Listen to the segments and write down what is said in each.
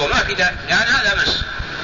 الوضوء ما في ذلك، يعني هذا مس.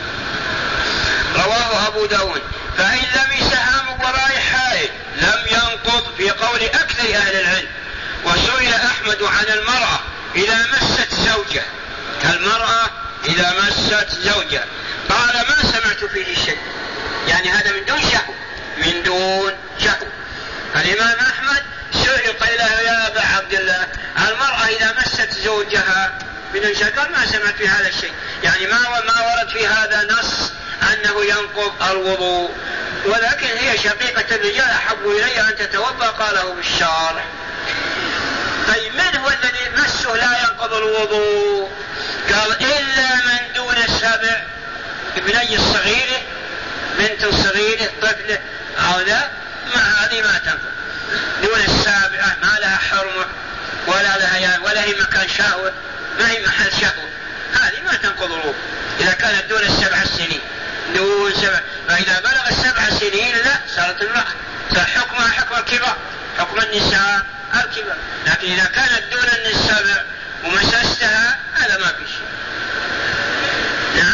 رواه أبو داود. فإن لمسها من وراء حائل لم ينقض في قول أكثر أهل العلم. وسئل أحمد عن المرأة إذا مست زوجها، المرأة إذا مست زوجها قال ما سمعت فيه شيء، يعني هذا من دون شهوة، من دون شهوة. الإمام أحمد سئل قيل يا أبا عبد الله المرأة إذا مست زوجها بدون شهوة قال ما سمعت في هذا الشيء، يعني ما ورد في هذا نص أنه ينقض الوضوء. ولكن هي شقيقة الرجال أحب إلي أن تتوضأ قاله بالشارع. طيب من هو الذي مسه لا ينقض الوضوء؟ قال إلا من دون السبع، ابني الصغير، بنت صغيرة، طفل أو لا، هذه ما تنقض. دون السابعة ما لها حرمة ولا هي مكان شهوة، ما هي محل شهوة، هذه ما تنقض الوضوء إذا كانت دون السبع سنين. دون سبع، فإذا بلغ السبع سنين لا صارت المرأة، صار حكمها حكم الكبار، حكم النساء الكبار. لكن إذا كانت دون السبع ومسستها هذا ما في شيء. نعم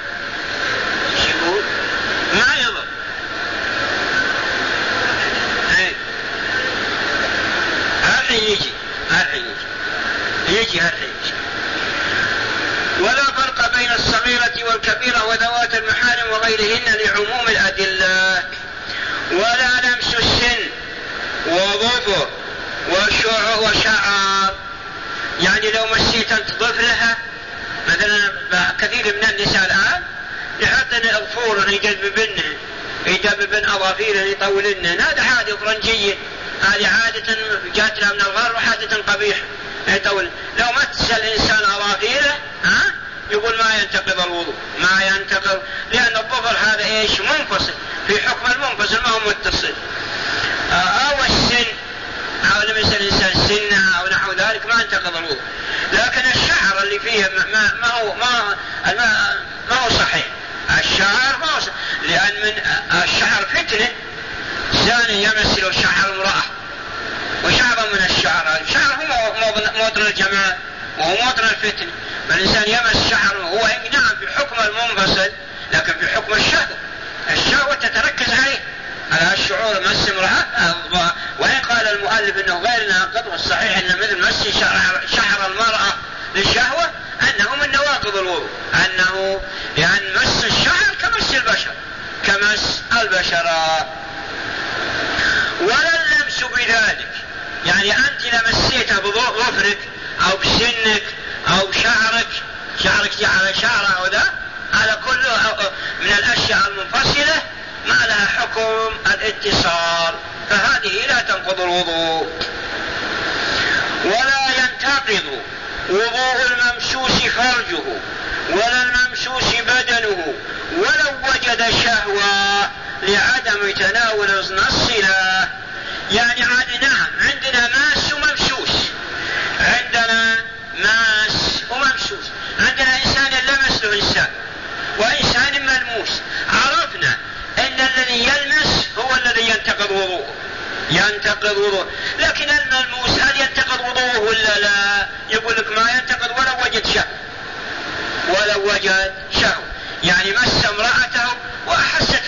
يقول ما يضر. يجي. ولا فرق بين الصغيرة والكبيرة وذوات المحارم وغيرهن لعموم الأدلة. ولا لمس السن وظفر وشعر، يعني لو مسيت أن تضيف لها مثلا كثير من النساء الآن يحطن أظفور يجذبن أظافير يطولن، هذا عادة فرنجية، هذه عادة جات لها من الغرب وحادة قبيحة يطول. لو مس الإنسان أظافيره يقول ما ينتقض الوضوء، ما ينتقض، لأن الظفر هذا إيش منفصل في حكم المنفصل ما هو متصل. أو السن أو لمس الإنسان سنها أو نحو ذلك ما ينتقض الوضوء. لكن الشعر اللي فيه ما هو صحيح، الشعر ما هو صحيح، لأن من الشعر فتنة، زاني يمثل شعر امرأة وشعر من الشعر هو موطن الجمال وهو موطن الفتنة، فالإنسان يمس شعره هو نعم في حكم المنفصل لكن في حكم الشهوة تتركز على الشعور مس امرأة. وإن قال المؤلف أنه غير ناقض، والصحيح أن مثل مس شعر المرأة للشهوة أنه من نواقض الوضوء، أنه لأن مس الشعر كمس البشر. ولا اللمس بذلك، يعني أنت لمسيته بظفرك أو بسنك أو شعرك على شعره أو ذا، على كله من الأشياء المنفصلة ما لها حكم الاتصال، فهذه لا تنقض الوضوء. ولا ينتقض وضوء الممسوس فرجه ولا الممسوس بدنه ولو وجد شهوة لعدم تناول النص له. يعني نعم عندنا ماس وممسوس، عندنا إنسان لمس له إنسان وإنسان ملموس، عرفنا أن الذي يلمس هو الذي ينتقض وضوءه، لكن الملموس هل ينتقض وضوءه ولا لا؟ يقول لك ما ينتقض ولو وجد شهوة، يعني مس امرأته وأحست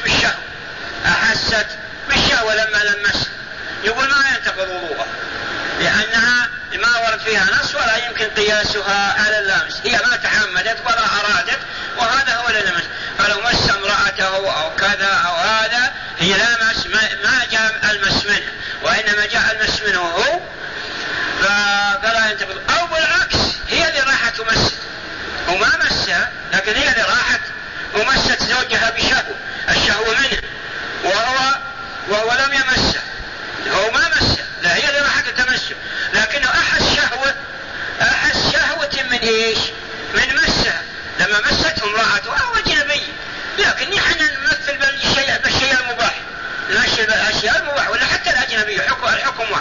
بالشهوة لما لمس، يقول ما ينتقض وضوءه لأنها ما ورد فيها نص ولا يمكن قياسها على اللمس، هي ما تحمدت ولا أرادت وهذا هو اللمس. فلو مس امرأته أو كذا أو هذا هي لمس، ما جاء المس منه وإنما جاء المس منه هو، فلا ينتقض. أو بالعكس هي اللي راحت ومست وما مسها، لكن هي اللي راحت ومست زوجها بشهوة، الشهوة منه وهو لم يمسها، هو ما مسها، لا هي اللي راحت تمسه، لكنه أحس شهوة من إيش؟ من مسها لما مسته امرأته أو أجنبي. لكن نحن نمثل بالشيء المباح، الأشياء المباح ولا حتى الأجنبي الحكم واحد.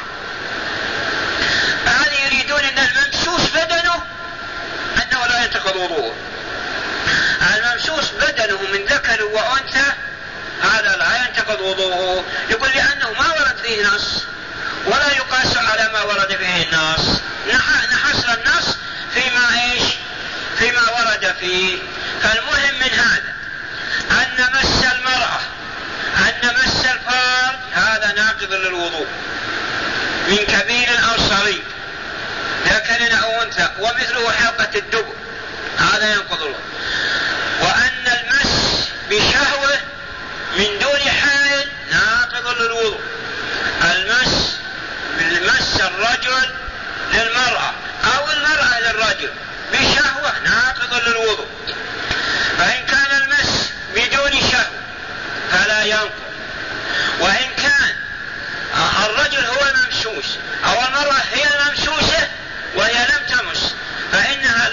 هذه يريدون أن الممسوس بدنه أنه لا ينتقض وضوءه، الممسوس بدنه من ذكر وأنثى هذا لا ينتقض وضوءه، يقول لأنه ما ورد فيه نص ولا يقاس على ما ورد فيه النص، نحصر النص فيما ورد فيه. فالمهم من هذا أن مس المرأة، أن مس الفرج هذا ناقض للوضوء من كبير أو صغير، ذكر أو أنثى، ومثله حلقة الدبر، هذا ينقض الوضوء. وأن المس بشهوة من دون حائل ناقض للوضوء. المس الرجل للمرأة أو المرأة للرجل بشهوة ناقض للوضوء. فإن كان المس بدون شهوة فلا ينقض، وإن كان الرجل هو الممسوس أو المرأة هي الممسوسة وهي لم تمس فإنها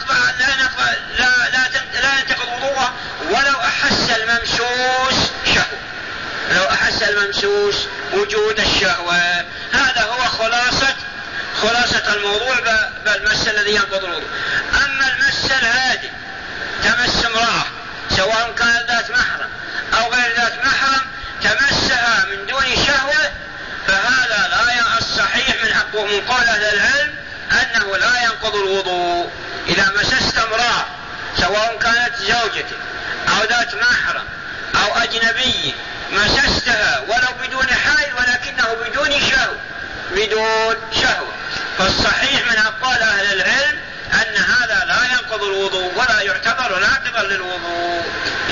لا ينتقض وضوءها ولو أحس الممسوس شهوة، لو أحس الممسوس وجود الشهوة. هذا هو خلاصة الموضوع بالمس الذي ينقض الوضوء. أما المس العادي تمس امرأة سواء كانت ذات محرم أو غير ذات محرم تمسها من دون شهوة، فهذا لا الصحيح من قول أهل العلم أنه لا ينقض الوضوء. إذا مسست امرأة سواء كانت زوجتك أو ذات محرم أو أجنبي مسستها ولو بدون حائل ولكنه بدون شهوة، فالصحيح من أقوال أهل العلم أن هذا لا ينقض الوضوء ولا يعتبر ناقضا للوضوء.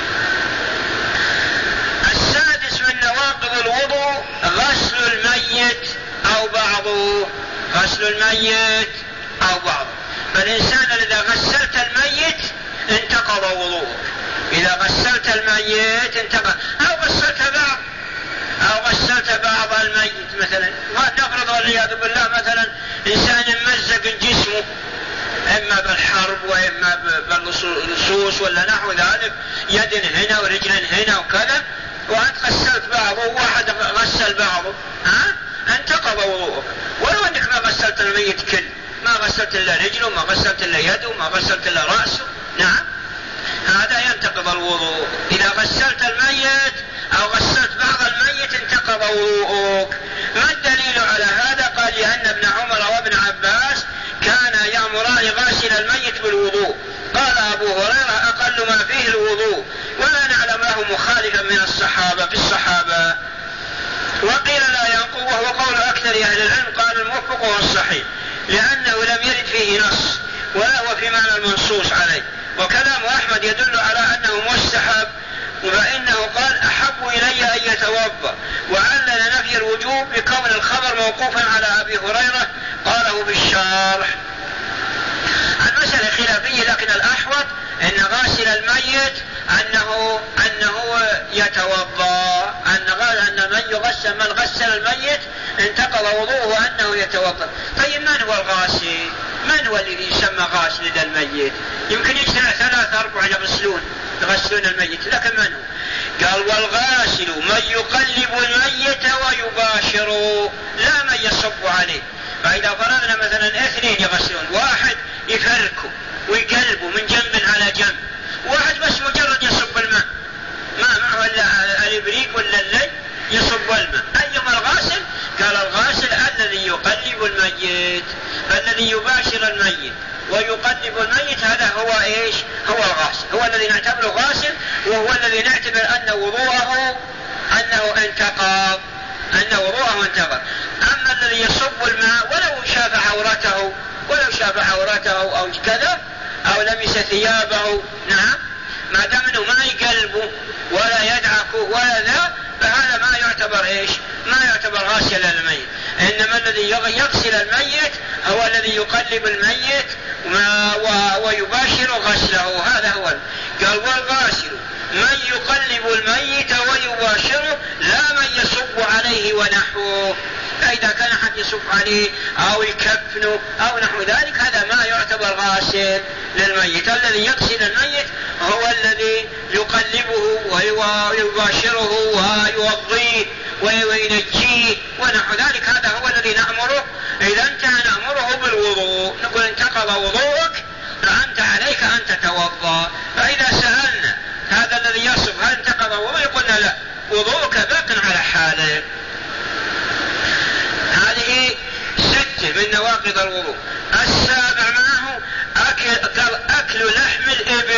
السادس من نواقض الوضوء غسل الميت أو بعضه. غسل الميت أو بعضه، فالإنسان إذا غسلت الميت انتقض وضوءك. إذا غسلت الميت انتقض، أو غسلت بعض الميت مثلا، ونفرض والعياذ بالله مثلا إنسان مزق جسمه إما بالحرب وإما باللصوص ولا نحو ذلك، يد هنا ورجل هنا وكذا، وأنت غسلت بعضه وواحد غسل بعضه، انتقض وضوءك. ولو أنك ما غسلت الميت كله، ما غسلت إلا رجله، ما غسلت إلا يده، ما غسلت إلا رأسه، نعم، هذا ينتقض الوضوء. إذا غسلت الميت أو غسلت بعض الميت انتقض وضوءك. ما الدليل على هذا؟ قال لأن ابن عمر وابن عباس كان يأمران غاسل الميت بالوضوء. قال أبو هريرة أقل ما فيه الوضوء، ولا نعلم له مخالفا من الصحابة في الصحابة. وقيل لا ينقض، وهو قول أكثر أهل العلم. قال الموفق والصحيح لأنه لم يرد فيه نص ولا هو في معنى المنصوص عليه. وكلام أحمد يدل على أنه مستحب، فإنه قال أحب إلي أن يتوضأ، وعلل نفي الوجوب بكون الخبر موقوفا على أبي هريرة قاله بالشارح. المسألة خلافية، لكن الأحوط أن غاسل الميت أنه يتوضأ، من غسل الميت انتقض وضوءه أنه يتوضأ. طيب من هو الغاسل؟ من هو الذي يسمى غاسل للميت؟ يمكن يجتمع 3-4 يغسلون الميت، لكن من هو؟ قال والغاسل من يقلب الميت ويباشره، لا من يصب عليه. فإذا فرضنا مثلا 2 يغسلون، واحد يفركه ويقلبه من جنب على جنب، واحد بس مجرد يصب الماء، ما معه إلا الإبريق ولا اللي يصب الماء، أيما الغاسل؟ قال الغاسل الذي يقلب الميت، فالذي يباشر الميت ويقلب الميت هذا هو إيش؟ هو الغاسل، هو الذي نعتبره غاسل، وهو الذي نعتبر أن وضوءه انتقض. أما الذي يصب الماء ولو شاف عورته أو كذا أو لمس ثيابه، نعم، ما دام انه ما يقلبه ولا يدعكه ولا ذا، فهذا ما يعتبر ايش؟ ما يعتبر غاسل الميت. انما الذي يغسل الميت هو الذي يقلب الميت ويباشر غسله، هذا هو. قال والغاسل من يقلب الميت ويباشره، لا من يصب عليه ونحوه. فإذا كان حد يصب عليه أو يكفنه أو نحو ذلك هذا ما يعتبر غاسل للميت. الذي يغسل الميت هو الذي يقلبه ويباشره ويوضيه وينجيه ونحو ذلك، هذا هو الذي نأمره. إذا انتهى نأمره بالوضوء، نقول انتقض وضوءك فأنت عليك أن تتوضأ. فإذا سألنا هذا الذي يصب هل انتقض وضوء، قلنا لا، وضوءك باق على حاله. هذه 6 من نواقض الوضوء. السابع معه أكل لحم الإبل.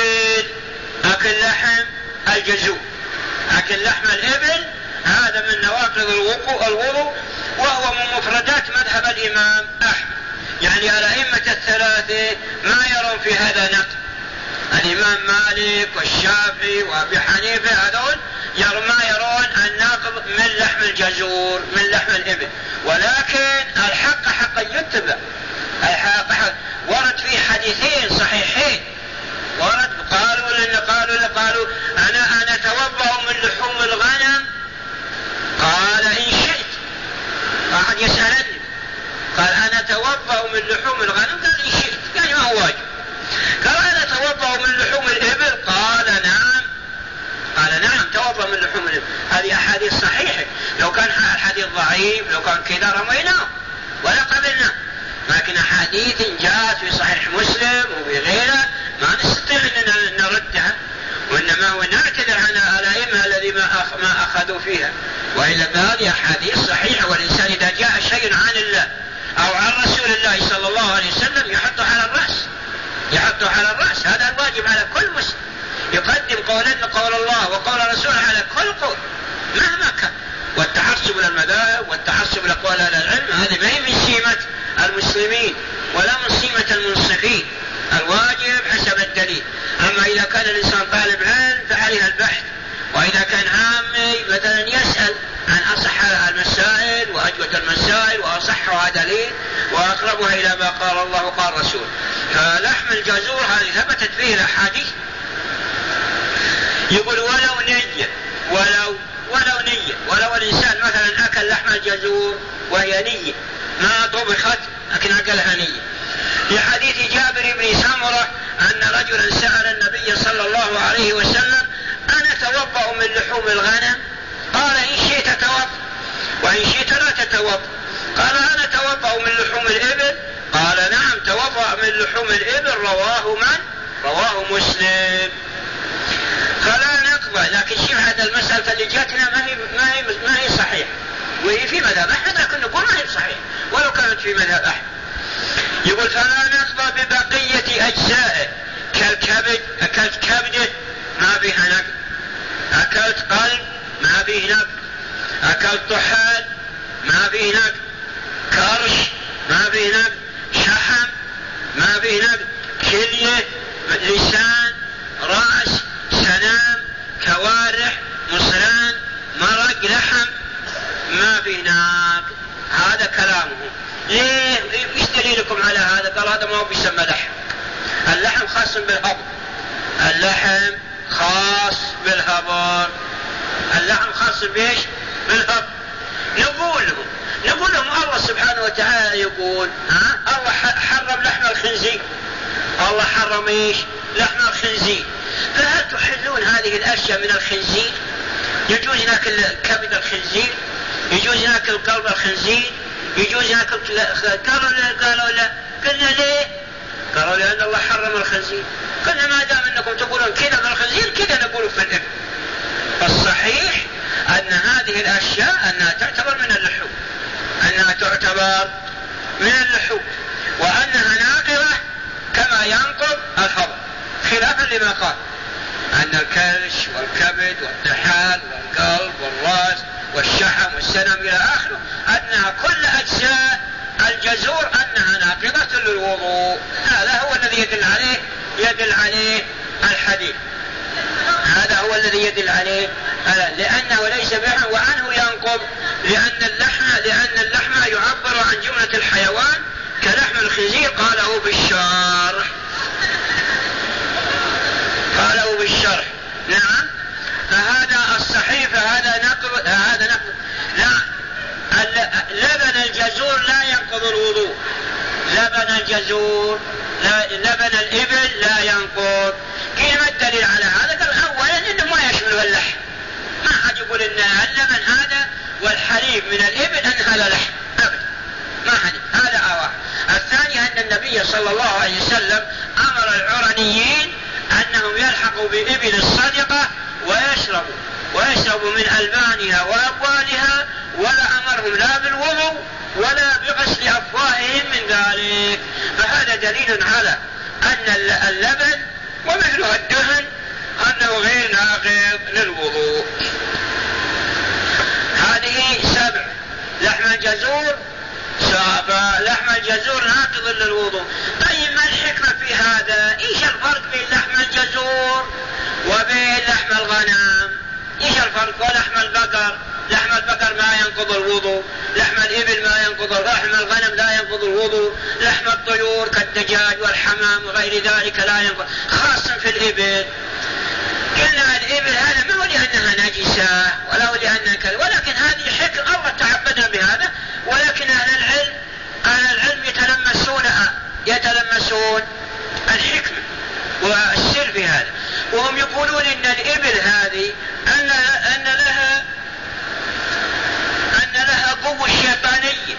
الجزور. لكن لحم الإبل هذا من نواقض الوضوء، وهو من مفردات مذهب الإمام أحمد. يعني الأئمة الثلاثة ما يرون في هذا نقض. الإمام مالك والشافعي وأبي حنيفة هذول ما يرون النقض من لحم الجزور، من لحم الإبل. ولكن الحق حقا يتبع. الحق حق ورد فيه حديثين صحيحين، ورد قالوا أنا أتوضأ من لحوم الغنم. قال إن شئت. أحد يسألني قال أنا أتوضأ من لحوم الغنم، قال إن شئت، يعني ما هو واجب. قال أنا أتوضأ من لحوم الإبل، قال نعم توضأ من لحوم الإبل. هذه أحاديث صحيحة. لو كان الحديث ضعيف، لو كان كذا رميناه ولا قبلنا، لكن أحاديث جاءت في صحيح مسلم وبغيره ما نستطيع أن نردها، وإنما هو نعتذر عن الأئمة الذين ما أخذوا فيها. وإلا هذه أحاديث صحيحة. والإنسان إذا جاء شيء عن الله أو عن رسول الله صلى الله عليه وسلم يحطه على الرأس. هذا الواجب على كل مسلم، يقدم قول الله وقول رسوله على كل قول مهما كان. والتحسب للمذاهب والتحسب لأقوال أهل العلم هذه ما هي من سمة المسلمين ولا من سمة المنصفين. الواجب حسب الدليل. أما إذا كان الإنسان طالب علم فعليه البحث، وإذا كان عامي مثلا يسأل عن أصح المسائل وأجود المسائل وأصحها دليل وأقربها إلى ما قال الله وقال رسول. فلحم الجزور هذه ثبتت فيه الأحاديث. يقول ولو الإنسان مثلا أكل لحم الجزور وهي نية ما طبخت لكن أكلها نية. في حديث جابر بن سمرة أن رجلا سأل النبي صلى الله عليه وسلم أنا أتوضأ من لحوم الغنم؟ قال إن شئت توضأ وإن شئت لا تتوضأ. قال أنا أتوضأ من لحوم الإبل؟ قال نعم توضأ من لحوم الإبل. رواه مسلم. فلا نقبل. لكن شوف هذا المسألة اللي جاتنا ما هي صحيح، وهي في مذهب أحمد، لكن نقول ما هي صحيح ولو كانت في مذهب أحمد. يقول فلا نقبل ببقية أجزائه كالكبد. أكلت كبده ما فيها نقد. أكلت قلب ما فيه نقد. أكلت طحال ما فيه نقد. كرش ما فيه نقد. شحم ما فيه نقد. كلية، لسان، رأس، سنام، كوارح، مصران، مرق، لحم ما فيه نقد. هذا كلامه. ليه؟ ايش دليلكم على هذا؟ قال هذا ما هو بيسمى لحم. اللحم خاص بالهضم. اللحم خاص بالهضم. اللحم خاص بإيش؟ بالهضم. نقول لهم الله سبحانه وتعالى يقول الله حرم لحم الخنزير. الله حرم إيش؟ لحم الخنزير. فهل تحلون هذه الأشياء من الخنزير؟ يجوز ناكل كبد الخنزير، يجوز ناكل قلب الخنزير، يجوز ناكل. قالوا لا. قلنا ليه؟ قالوا لأن الله حرم الخنزير. قلنا ما دام أنكم تقولون كذا في الخنزير كذا نقول في الإبل. الصحيح أن هذه الأشياء أنها تعتبر من اللحوم، وأنها ناقضة كما ينقض الهضم، خلافا لما قال أن الكرش والكبد والطحال والقلب والرأس والشحم والسنم إلى آخره أنها كل أجزاء الجزور أنها ناقضة للوضوء. هذا هو الذي يدل عليه الحديث. هذا هو الذي يدل عليه لأنه ليس بحا وعنه ينقض، لأن اللحم يعبر عن جملة الحيوان كلحم الخنزير. قاله بالشرح. نعم. فهذا الصحيح. فهذا نقض. لا، لبن الجزور لا ينقض الوضوء. لبن الإبل لا ينقض. كيف الدليل على هذا؟ قال أولا إنه ما يشمله اللحم. ما حد يقول إن اللبن هذا والحليب من الإبل أن هذا لحم أبدا، ما حد. هذا أول. الثاني أن النبي صلى الله عليه وسلم أمر العرنيين أنهم يلحقوا بإبل الصدقة ويشربوا من ألبانها وأبوالها، ولا أمرهم لا بالوضوء ولا بغسل أفواههم من ذلك. فهذا دليل على أن اللبن ومثله الدهن وأنه غير ناقض للوضوء. هذه 7. لحم الجزور لحم الجزور ناقض للوضوء. طيب ما الحكمة في هذا؟ ايش الفرق بين لحم الجزور وبين لحم الغنم؟ ايش الفرق؟ ولحم البقر، لحم البقر ما ينقض الوضوء، لحم الإبل ما ينقض، لحم الغنم لا ينقض الوضوء، لحم الطيور كالدجاج والحمام وغير ذلك لا ينقض، خاصة في الإبل. قلنا الإبل هذا ما هو لأنها نجسة ولا هو لأنها كذا، ولكن هذه حكم الله تعبدنا بهذا. ولكن أهل العلم يتلمسون الحكمة والسر في هذا، وهم يقولون إن الإبل هذه أن لها قوة شيطانية،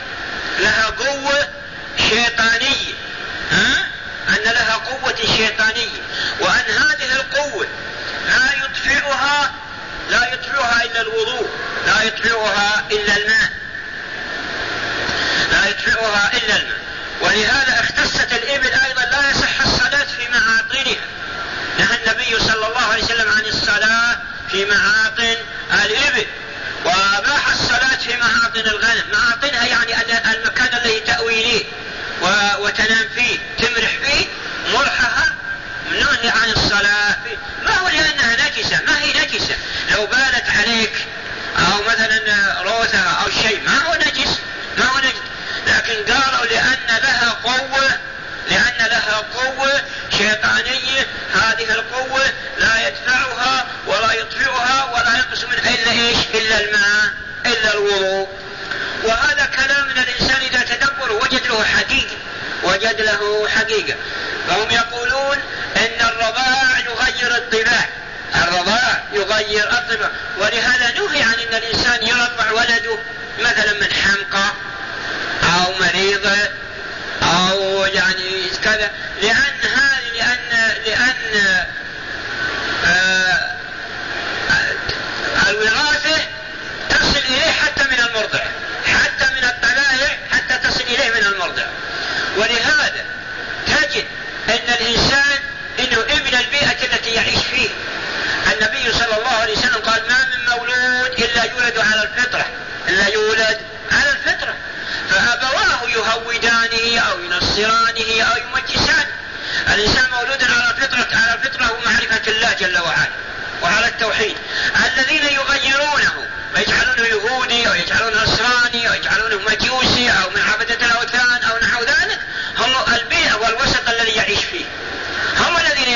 أن لها قوة شيطانية، وأن هذه القوة لا يطفئها إلا الوضوء، لا يطفئها إلا الماء. ولهذا اختصت الإبل أيضا لا يصح الصلاة في معاطنها، نهى النبي صلى الله عليه وسلم عن الصلاة في معاطن الإبل، وأباح الصلاة في معاطن الغنم. معاطنها يعني أن المكان الذي تأوي إليه وتنام فيه تمرح فيه مرحها نهي عن الصلاة فيه. ما هو لأنها نجسة، ما هي نجسة، لو بالت عليك أو مثلا روثها أو شيء ما هو نجس، لكن قالوا لأن لها قوة شيطانية، هذه القوة لا يدفعها ولا يطفئها ولا ينقص منها إلا الماء إلا الوضوء. وهذا كلام من الإنسان إذا تدبر وجد له حقيقة. فهم يقولون إن الرضاع يغير الطباع، ولهذا نهي عن أن الإنسان يرضع ولده مثلا من حمقى أو مريضة أو يعني كذا، لأن الوراثة تصل إليه حتى من المرضع، حتى من الطلائع حتى تصل إليه من المرضع. ولهذا تجد أن الإنسان إنه ابن البيئة التي يعيش فيه. النبي صلى الله عليه وسلم قال ما من مولود إلا يولد على الفطرة، فأبواه يهودانه أو ينصرانه أو يمجسانه. الإنسان مولود على الفطرة هو معرفة الله جل وعلا وعلى التوحيد. الذين يغيرونه ويجعلونه يهودي أو يجعلونه نصراني أو يجعلونه مجوسي أو من عبدة الأوثان أو نحو ذلك، هم البيئة والوسط الذي يعيش فيه، هم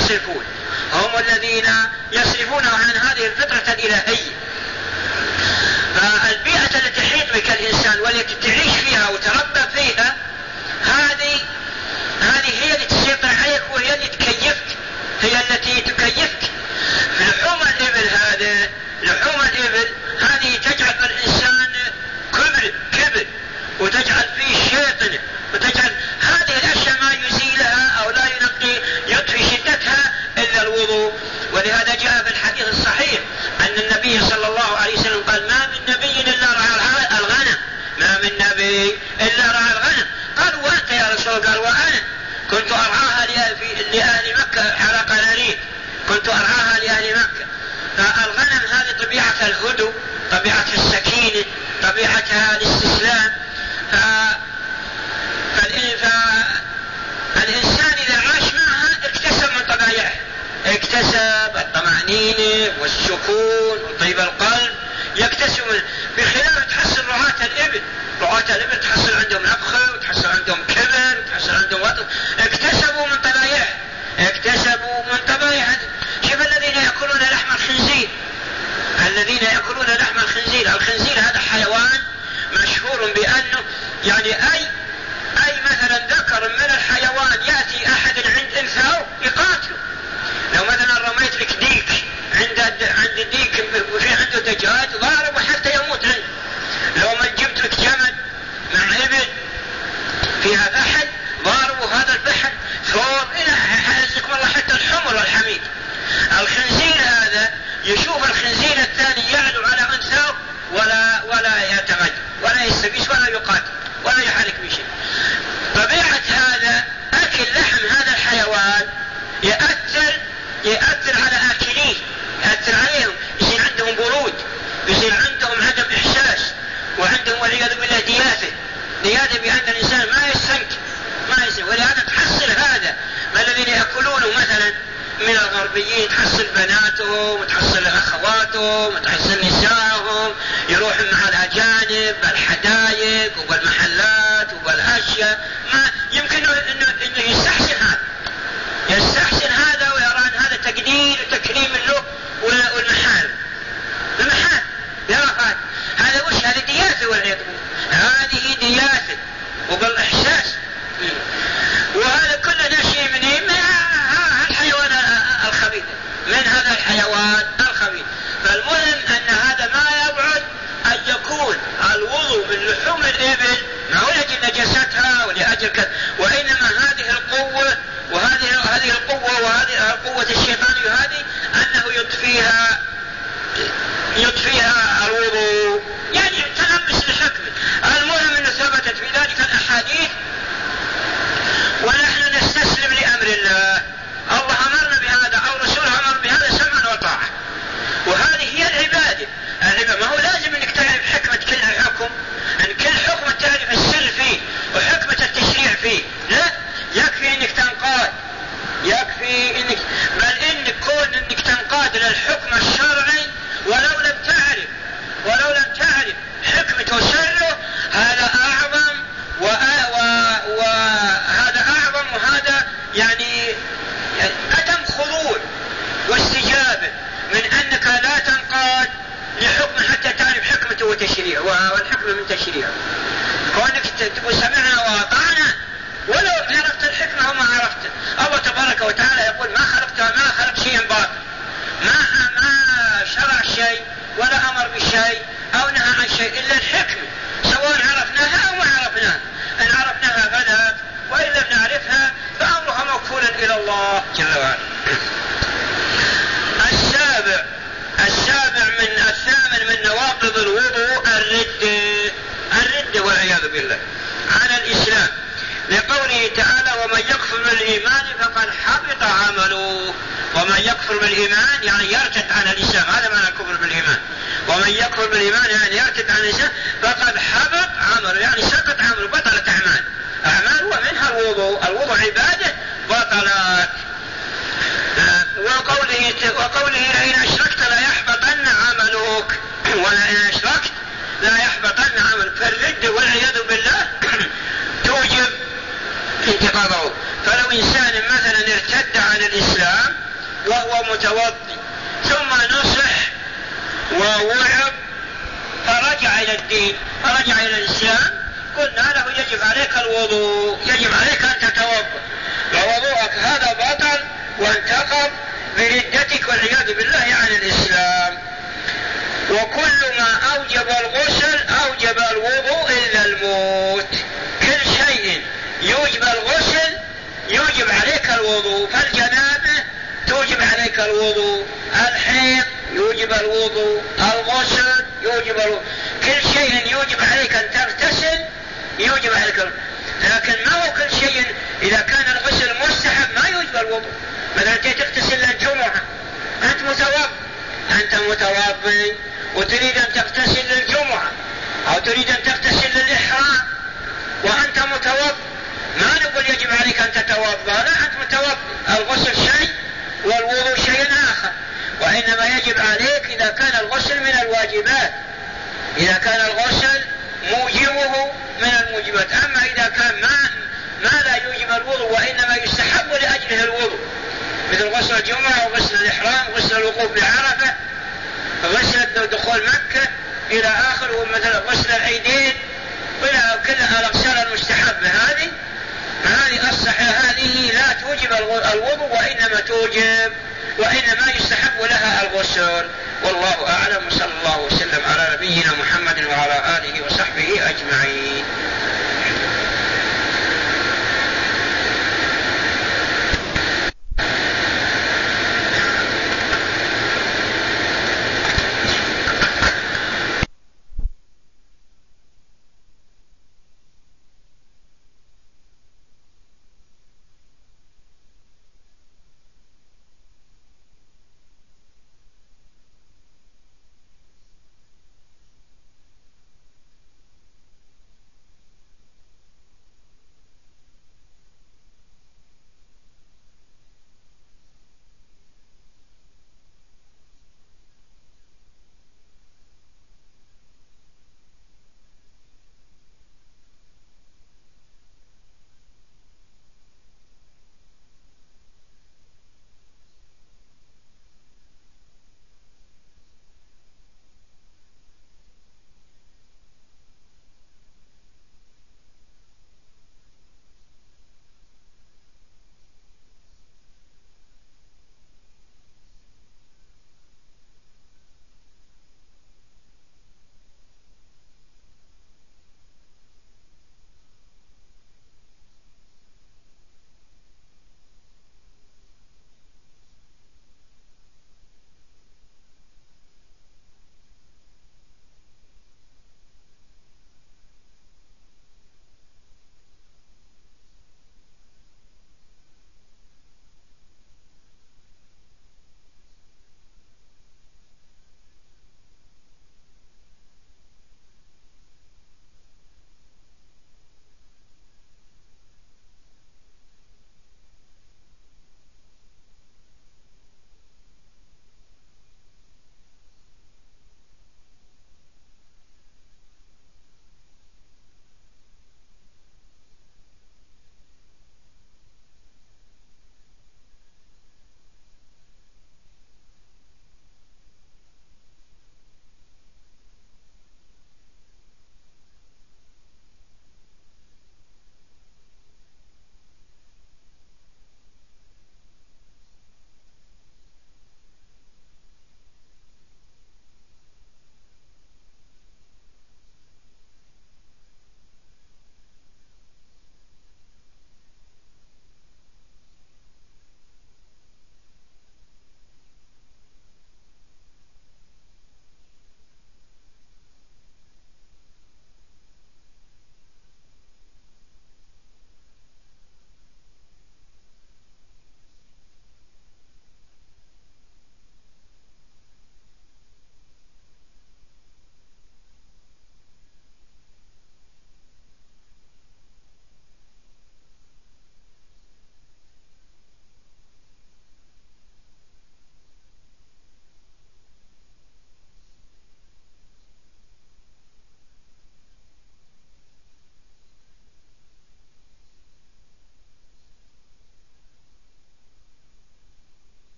الذين يصرفونه عن هذه الفطرة الإلهية. فالبيئة التي تحيط بك الإنسان والتي تعيش فيها وتربى فيها، هذه هي التي تسيطر عليك وهي التي تكيفك. لحوم الإبل هذه تجعل الإنسان كبر وتجعل فيه شيطنة، وتجعل هذه الأشياء ما يزيلها أو لا يطفي شدتها إلا الوضوء. ولهذا جاء في الحديث الصحيح أن النبي صلى الله عليه وسلم قال ما من نبي إلا رعى الغنم، قالوا وأنت يا رسول الله؟ قال وأنا كنت أرعاها لأهل مكة على قنارير، فالغنم هذه طبيعة الهدوء، طبيعة السكينة، طبيعتها الاستسلام. فالإنسان إذا عاش معها اكتسب من طبائعه، اكتسب الطمأنينة والسكون وطيب القلب، يكتسب بخلاف تحصل رعاة الإبل تحصل عندهم نفخة وتحصل عندهم كبر وتحصل عندهم وطن، اكتسبوا من طبائعه. شوف الذين يأكلون لحم الخنزير، الخنزير هذا حيوان مشهور بأنه يعني أي مثلا ذكر من الحيوان يأتي أحد عند إنثاه يقاتله. لو مثلا رميت لك ديك عند الديك وفي عنده دجاج ضاربه حتى يموت عنده. لو ما جبت لك جمل مع إبل فيها فحل ضاربوا هذا الفحل ثور إلى حيثكم الله حتى الحمر والحميد. الخنزير هذا يشوف الخنزير الثاني يعلو على أنثاه ولا يتغير ولا يستبيس ولا يقاتل ولا يحرك بشيء. طبيعة هذا أكل لحم هذا الحيوان يأثر على آكليه، يحصلوا مثلا من الغربيين، تحصل بناتهم وتحصل أخواتهم وتحصل نسائهم يروحوا مع الأجانب بالحدائق وبالمحلات وبالأشياء، ما يمكن إنه يستحسن هذا ويرى أن هذا تقدير وتكريم له والمحارم يرى هذا وش؟ هذه دياثة والعياذ بالله، هذه دياثة وبالإحساس. وهذا كله ناشئ من الحيوان الخبيث، من هذا الحيوان الخبيث. فالمهم أن هذا ما يبعد أن يكون الوضوء من لحوم الإبل ما هو لأجل نجاستها ولأجل كذا، وإنما هذه القوة وهذه القوة وهذه قوة الشيطان هذه أنه يطفيها الوضوء، يعني تلمس الحكمة. المهم أنه ثبتت في ذلك الأحاديث، ونحن نستسلم لأمر الله. الله أمرنا بهذا أو رسوله أمر بهذا سمعا وطاعة، وهذه هي العبادة. ما هو لازم أنك تعرف حكمة كل حكم، أن كل حكم تعرف السر فيه وحكمة التشريع فيه، لا يكفي أنك تنقاد، يكفي أنك بل إنك كون أنك تنقاد للحكم الشرعي ولو لم تعرف حكمة وسره، هذا أعظم وهذا أعظم، وهذا يعني عدم خضوع واستجابة من أنك لا تنقاد لحكم حتى تعرف حكمته وتشريعه، والحكمة من تشريعه. كونك تقول سمعنا وأطعنا ولو عرفت الحكمة وما عرفت. الله تبارك وتعالى يقول ما خلق شيئا باطل، ما شرع شيء ولا أمر بشيء أو نهى عن شيء إلا الحكمة، سواء عرفناها أو ما عرفناها. إن عرفناها فذهب، وإن لم نعرفها فأمرها موكولا إلى الله جل وعلا. الثامن من نواقض الوضوء الردة والعياذ بالله عن الإسلام، لقوله تعالى ومن يكفر بالإيمان فقد حبط عمله. ومن يكفر بالإيمان يعني يرتد عن الإسلام، هذا معنى الكفر بالإيمان. ومن يكفر بالإيمان يعني يرتد عن الإسلام فقد حبط عمله، يعني سقط عمله، بطلت أعمال ومنها الوضوء عبادة بطلت. وقوله لئن أشركت لا يحبطن عملك، ولئن أشركت لا يحبطن عملك. فالرد والعياذ بالله توجب انتقاضه. فلو إنسان مثلا ارتد عن الإسلام وهو متوضي ثم نصح ووعظ فرجع إلى الدين، فرجع إلى الإسلام، قلنا له يجب عليك الوضوء، يجب عليك أن تتوضا، ووضوءك هذا بطل وانتقض بردتك والعياذ بالله عن الإسلام. وكل ما أوجب الغسل أوجب الوضوء إلا الموت. كل شيء يوجب الغسل يوجب عليك الوضوء، فالجنابة توجب عليك الوضوء، الحيض يوجب الوضوء، الغسل يوجب الوضوء، كل شيء يوجب عليك أن تغتسل يوجب عليك الوضوء. لكن ما هو كل شيء، إذا كان الغسل مستحب ما يوجب الوضوء. مثلا تغتسل للجمعة، أنت متوضي وتريد أن تغتسل للجمعة أو تريد أن تغتسل للإحرام وأنت متوضي، ما نقول يجب عليك أن تتوضا، لا، أنت متوضي، الغسل شيء والوضوء شيء آخر. وإنما يجب عليك إذا كان الغسل من الواجبات، إذا كان الغسل موجبه من الموجبات. أما إذا كان ما لا يوجب الوضوء وإنما يستحب لأجله الوضوء، مثل غسل الجمعة وغسل الإحرام، غسل الوقوف بعرفة، غسل دخول مكة إلى آخره، مثل غسل العيدين، ولا كل الأغسال المستحبة هذه الصحة هذه لا توجب الوضوء وإنما يستحب لها الغسل. والله أعلم، صلى الله وسلم على نبينا محمد وعلى آله وصحبه أجمعين.